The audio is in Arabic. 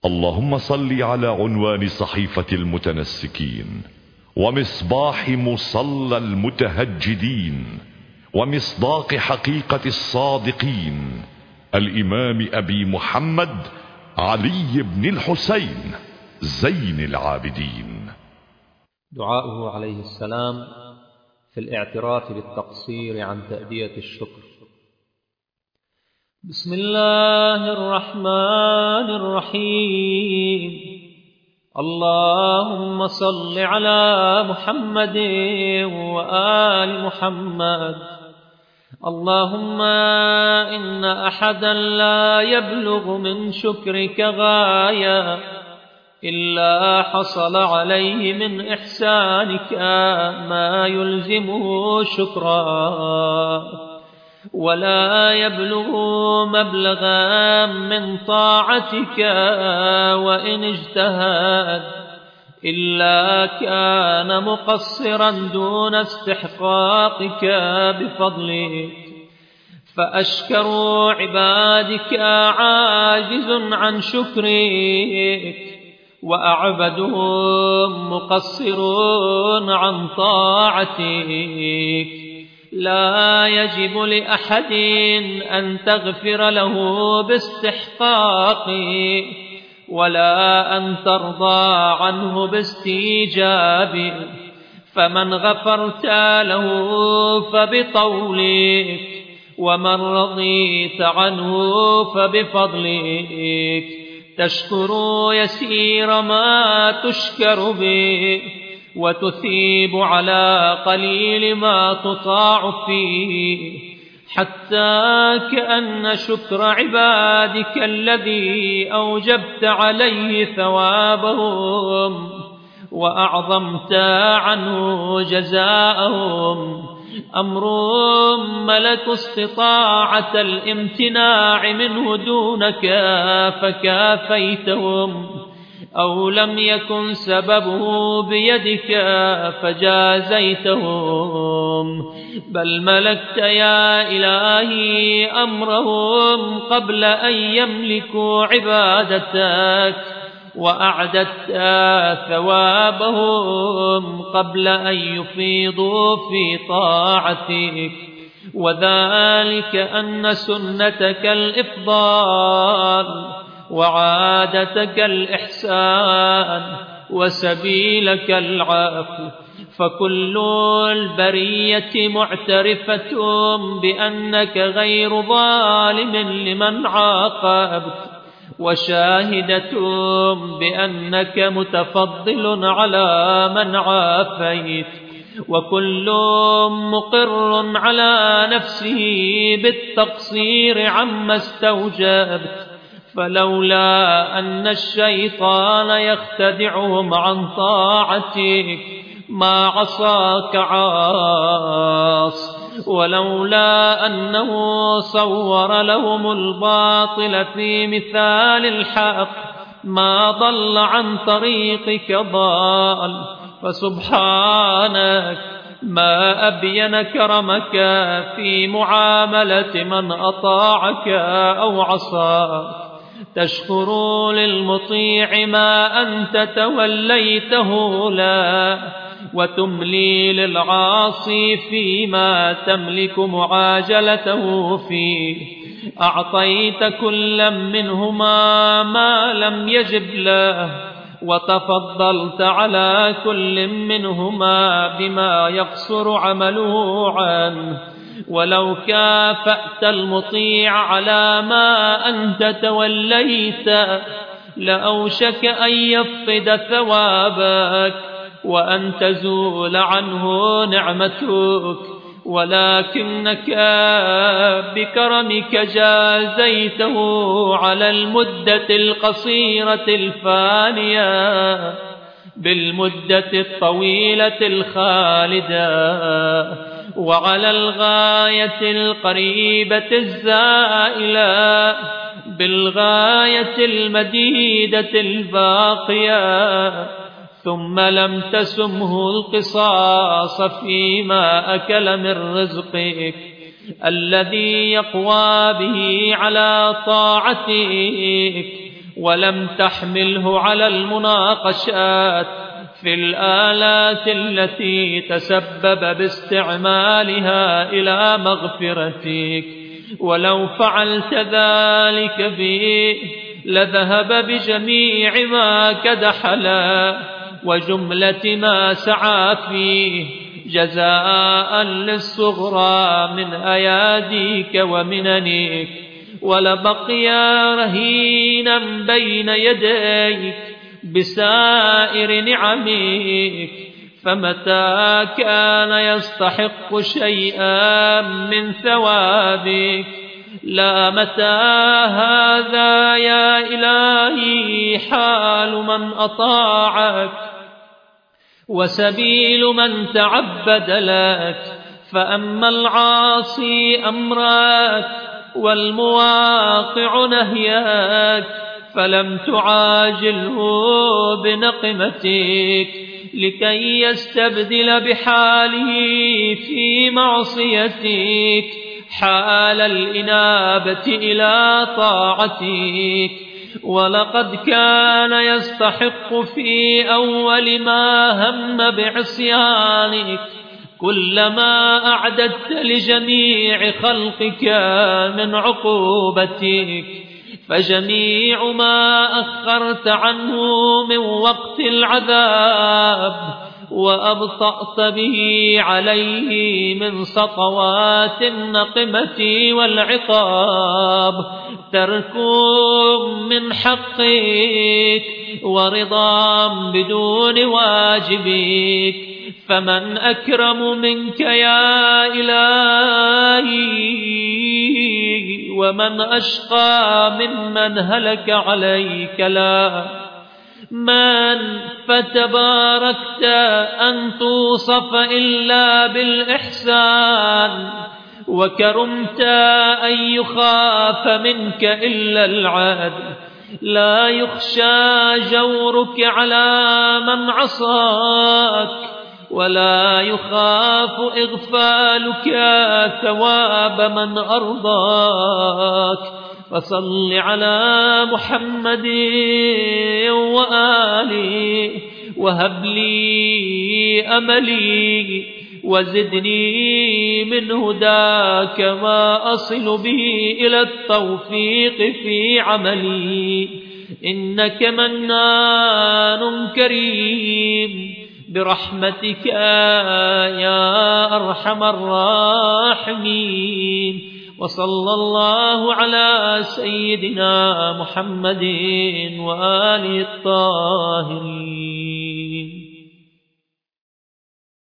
اللهم صل على عنوان صحيفة المتنسكين، ومصباح مصلى المتهجدين، ومصداق حقيقة الصادقين، الإمام أبي محمد علي بن الحسين زين العابدين. دعاؤه عليه السلام في الاعتراف بالتقصير عن تأدية الشكر. بسم الله الرحمن الرحيم. اللهم صل على محمد وآل محمد. اللهم إن أحدا لا يبلغ من شكرك غاية إلا حصل عليه من إحسانك ما يلزمه شكرا، ولا يبلغ مبلغا من طاعتك وإن اجتهد إلا كان مقصرا دون استحقاقك بفضلك. فأشكر عبادك عاجز عن شكرك، وأعبدهم مقصرون عن طاعتك. لا يجب لأحد أن تغفر له باستحقاق، ولا أن ترضى عنه باستيجاب. فمن غفرت له فبطولك، ومن رضيت عنه فبفضلك. تشكر يسير ما تشكر به، وتثيب على قليل ما تطاع فيه، حتى كأن شكر عبادك الذي أوجبت عليه ثوابهم وأعظمت عنه جزاءهم أمر ملك استطاعة الامتناع منه دونك فكافيتهم، أو لم يكن سببه بيدك فجازيتهم، بل ملكت يا إلهي أمرهم قبل أن يملكوا عبادتك، وأعددت ثوابهم قبل أن يفيضوا في طاعتك. وذلك أن سنتك الإفضال، وعادتك الإحسان، وسبيلك العفو. فكل البرية معترفة بأنك غير ظالم لمن عاقبت، وشاهدة بأنك متفضل على من عافيت، وكل مقر على نفسه بالتقصير عما استوجبت. فلولا أن الشيطان يختدعهم عن طاعتك ما عصاك عاص، ولولا أنه صور لهم الباطل في مثال الحق ما ضل عن طريقك ضال. فسبحانك ما أبين كرمك في معاملة من أطاعك أو عصاك. تشكر للمطيع ما أنت توليته لا، وتملي للعاصي فيما تملك معاجلته فيه. أعطيت كلا منهما ما لم يجب له، وتفضلت على كل منهما بما يقصر عمله عنه. ولو كافأت المطيع على ما أنت توليت لأوشك أن يفقد ثوابك وأن تزول عنه نعمتك، ولكنك بكرمك جازيته على المدة القصيرة الفانية بالمدة الطويلة الخالدة، وعلى الغاية القريبة الزائلة بالغاية المديدة الباقية. ثم لم تسمه القصاص فيما أكل من رزقك الذي يقوى به على طاعتك، ولم تحمله على المناقشات في الآلات التي تسبب باستعمالها إلى مغفرتك. ولو فعلت ذلك بي لذهب بجميع ما كدح له وجملة ما سعى فيه جزاء للصغرى من أياديك ومننك، ولبقي رهينا بين يديك بسائر نعمك. فمتى كان يستحق شيئا من ثوابك لا متى هذا يا إلهي حال من أطاعك وسبيل من تعبد لك. فأما العاصي أمرك والمواقع نهيك فلم تعاجله بنقمتك لكي يستبدل بحاله في معصيتك حال الإنابة إلى طاعتك. ولقد كان يستحق في أول ما هم بعصيانك كلما أعددت لجميع خلقك من عقوبتك. فجميع ما أخرت عنه من وقت العذاب وأبطأت به عليه من سطوات النقمة والعقاب ترك من حقك ورضا بدون واجبك. فمن أكرم منك يا إلهي ومن أشقى ممن هلك عليك لا من فتباركت أن توصف إلا بالإحسان وكرمت أن يخاف منك إلا العدل. لا يخشى جورك على من عصاك ولا يخاف إغفالك ثواب من أرضاك. فصل على محمد وآله وهب لي أملي وزدني من هداك ما أصل به إلى التوفيق في عملي. إنك منان كريم برحمتك يا أرحم الراحمين. وصلى الله على سيدنا محمد وآله الطاهرين.